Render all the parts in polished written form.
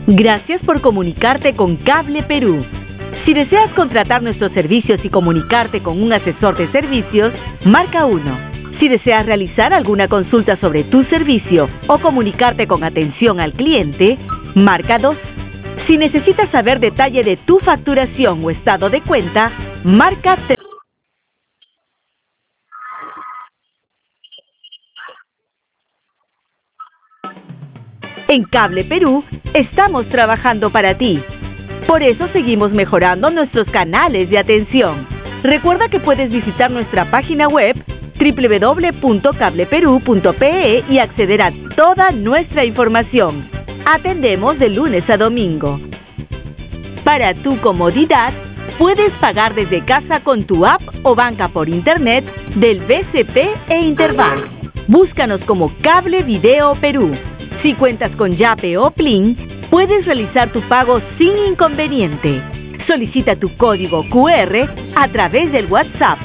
Gracias por comunicarte con Cable Perú. Si deseas contratar nuestros servicios y comunicarte con un asesor de servicios, marca 1. Si deseas realizar alguna consulta sobre tu servicio o comunicarte con atención al cliente, marca 2. Si necesitas saber detalle de tu facturación o estado de cuenta, marca 3. En Cable Perú, estamos trabajando para ti. Por eso seguimos mejorando nuestros canales de atención. Recuerda que puedes visitar nuestra página web www.cableperú.pe y acceder a toda nuestra información. Atendemos de lunes a domingo. Para tu comodidad, puedes pagar desde casa con tu app o banca por internet del BCP e Interbank. Búscanos como Cable Video Perú. Si cuentas con Yape o Plin, puedes realizar tu pago sin inconveniente. Solicita tu código QR a través del WhatsApp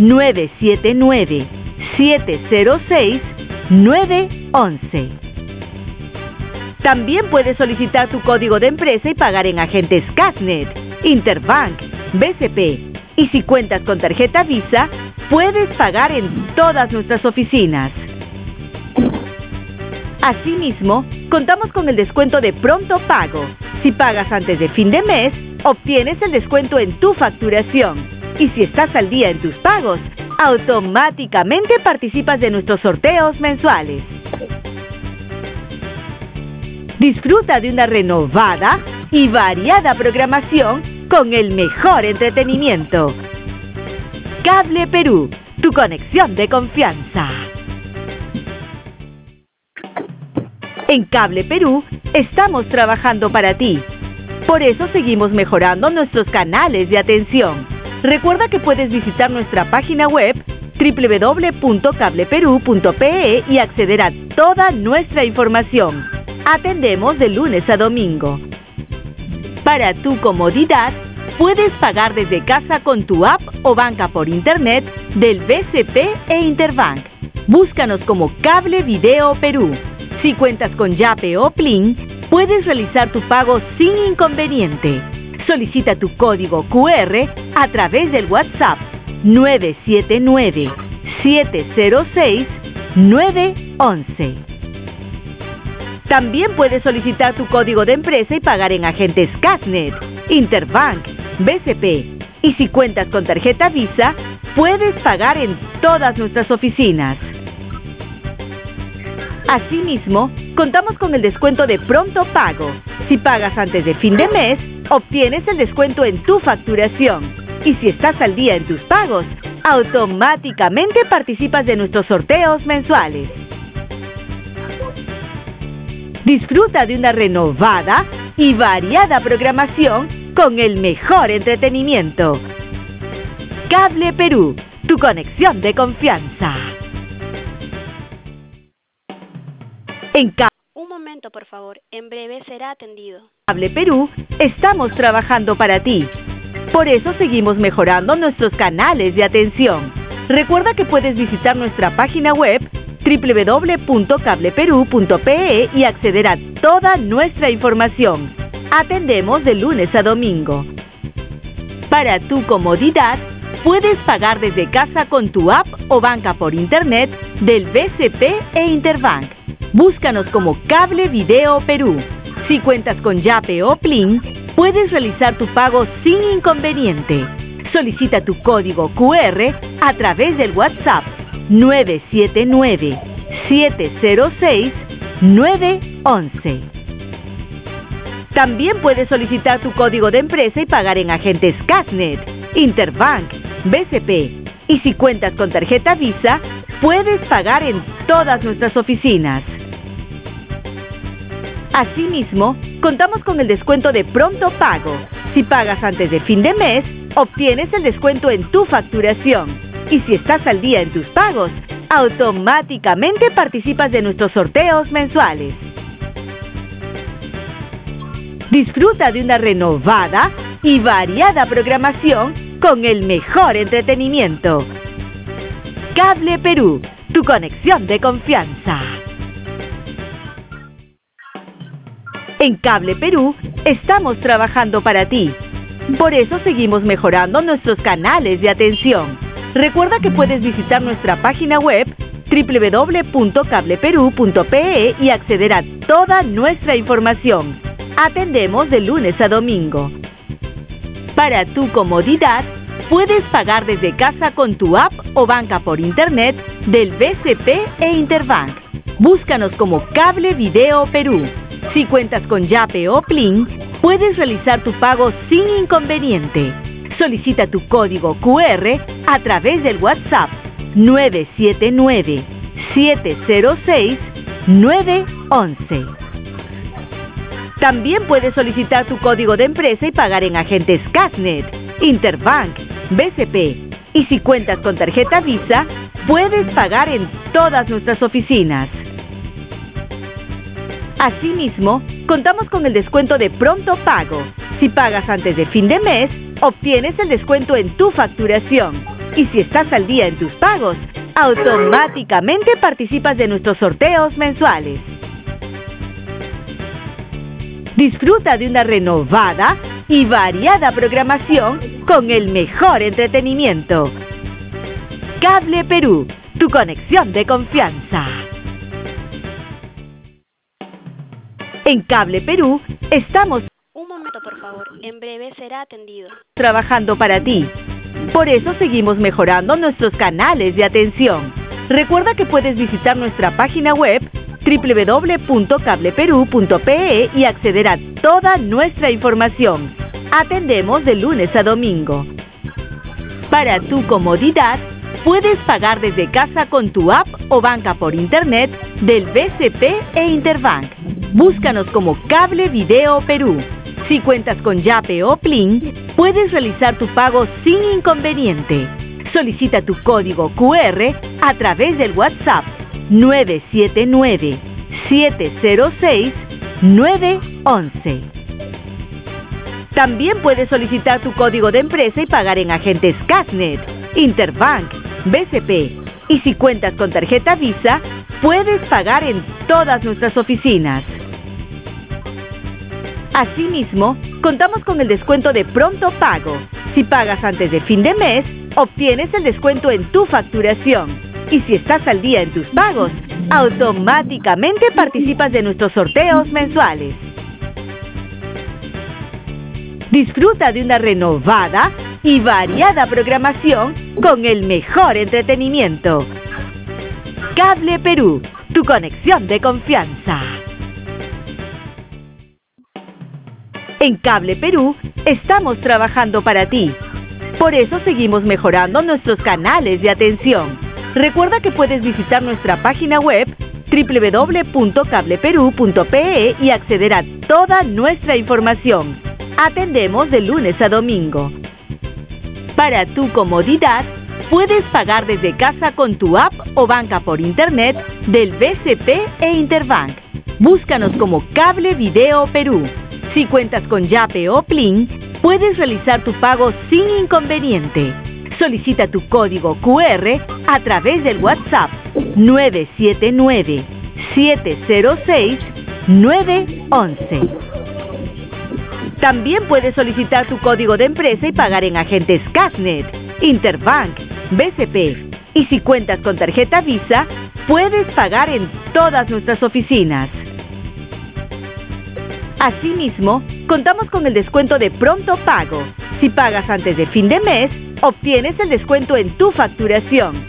979-706-911. También puedes solicitar tu código de empresa y pagar en agentes Casnet, Interbank, BCP. Y si cuentas con tarjeta Visa, puedes pagar en todas nuestras oficinas. Asimismo, contamos con el descuento de pronto pago. Si pagas antes de fin de mes, obtienes el descuento en tu facturación. Y si estás al día en tus pagos, automáticamente participas de nuestros sorteos mensuales. Disfruta de una renovada y variada programación con el mejor entretenimiento. Cable Perú, tu conexión de confianza. En Cable Perú, estamos trabajando para ti. Por eso seguimos mejorando nuestros canales de atención. Recuerda que puedes visitar nuestra página web www.cableperú.pe y acceder a toda nuestra información. Atendemos de lunes a domingo. Para tu comodidad, puedes pagar desde casa con tu app o banca por internet del BCP e Interbank. Búscanos como Cable Video Perú. Si cuentas con Yape o Plin, puedes realizar tu pago sin inconveniente. Solicita tu código QR a través del WhatsApp 979-706-911. También puedes solicitar tu código de empresa y pagar en agentes Casnet, Interbank, BCP. Y si cuentas con tarjeta Visa, puedes pagar en todas nuestras oficinas. Asimismo, contamos con el descuento de pronto pago. Si pagas antes de fin de mes, obtienes el descuento en tu facturación. Y si estás al día en tus pagos, automáticamente participas de nuestros sorteos mensuales. Disfruta de una renovada y variada programación con el mejor entretenimiento. Cable Perú, tu conexión de confianza. Un momento, por favor. En breve será atendido. Cable Perú, estamos trabajando para ti. Por eso seguimos mejorando nuestros canales de atención. Recuerda que puedes visitar nuestra página web www.cableperú.pe y acceder a toda nuestra información. Atendemos de lunes a domingo. Para tu comodidad, puedes pagar desde casa con tu app o banca por internet del BCP e Interbank. Búscanos como Cable Video Perú. Si cuentas con Yape o Plin, puedes realizar tu pago sin inconveniente. Solicita tu código QR a través del WhatsApp 979-706-911. También puedes solicitar tu código de empresa y pagar en agentes Casnet, Interbank, BCP. Y si cuentas con tarjeta Visa, puedes pagar en todas nuestras oficinas. Asimismo, contamos con el descuento de pronto pago. Si pagas antes de fin de mes, obtienes el descuento en tu facturación. Y si estás al día en tus pagos, automáticamente participas de nuestros sorteos mensuales. Disfruta de una renovada y variada programación con el mejor entretenimiento. Cable Perú, tu conexión de confianza. En Cable Perú estamos trabajando para ti. Por eso seguimos mejorando nuestros canales de atención. Recuerda que puedes visitar nuestra página web www.cableperú.pe y acceder a toda nuestra información. Atendemos de lunes a domingo. Para tu comodidad, puedes pagar desde casa con tu app o banca por internet del BCP e Interbank. Búscanos como Cable Video Perú. Si cuentas con Yape o Plin, puedes realizar tu pago sin inconveniente. Solicita tu código QR a través del WhatsApp 979-706-911. También puedes solicitar tu código de empresa y pagar en agentes Casnet, Interbank, BCP. Y si cuentas con tarjeta Visa, puedes pagar en todas nuestras oficinas. Asimismo, contamos con el descuento de Pronto Pago. Si pagas antes de fin de mes, obtienes el descuento en tu facturación. Y si estás al día en tus pagos, automáticamente participas de nuestros sorteos mensuales. Disfruta de una renovada y variada programación con el mejor entretenimiento. Cable Perú, tu conexión de confianza. En Cable Perú estamos Un momento, por favor. En breve será atendido. trabajando para ti. Por eso seguimos mejorando nuestros canales de atención. Recuerda que puedes visitar nuestra página web www.cableperú.pe y acceder a toda nuestra información. Atendemos de lunes a domingo. Para tu comodidad, puedes pagar desde casa con tu app o banca por internet del BCP e Interbank. Búscanos como Cable Video Perú. Si cuentas con Yape o Plin, puedes realizar tu pago sin inconveniente. Solicita tu código QR a través del WhatsApp 979-706-911. También puedes solicitar tu código de empresa y pagar en agentes Casnet, Interbank, BCP. Y si cuentas con tarjeta Visa, puedes pagar en todas nuestras oficinas. Asimismo, contamos con el descuento de Pronto Pago. Si pagas antes de fin de mes, obtienes el descuento en tu facturación. Y si estás al día en tus pagos, automáticamente participas de nuestros sorteos mensuales. Disfruta de una renovada y variada programación con el mejor entretenimiento. Cable Perú, tu conexión de confianza. En Cable Perú estamos trabajando para ti. Por eso seguimos mejorando nuestros canales de atención. Recuerda que puedes visitar nuestra página web www.cableperú.pe y acceder a toda nuestra información. Atendemos de lunes a domingo. Para tu comodidad, puedes pagar desde casa con tu app o banca por internet del BCP e Interbank. Búscanos como Cable Video Perú. Si cuentas con Yape o Plin, puedes realizar tu pago sin inconveniente. Solicita tu código QR a través del WhatsApp 979-706-911. También puedes solicitar tu código de empresa y pagar en agentes Casnet, Interbank, BCP. Y si cuentas con tarjeta Visa, puedes pagar en todas nuestras oficinas. Asimismo, contamos con el descuento de Pronto Pago. Si pagas antes de fin de mes, obtienes el descuento en tu facturación.